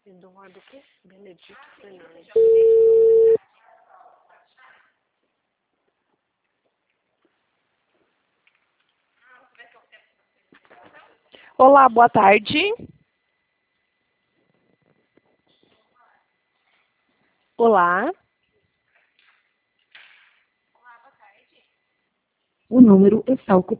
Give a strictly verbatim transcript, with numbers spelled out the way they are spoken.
Eduardo o quê? Benedito Fernandes. Olá, boa tarde. Olá. O número está ocupado.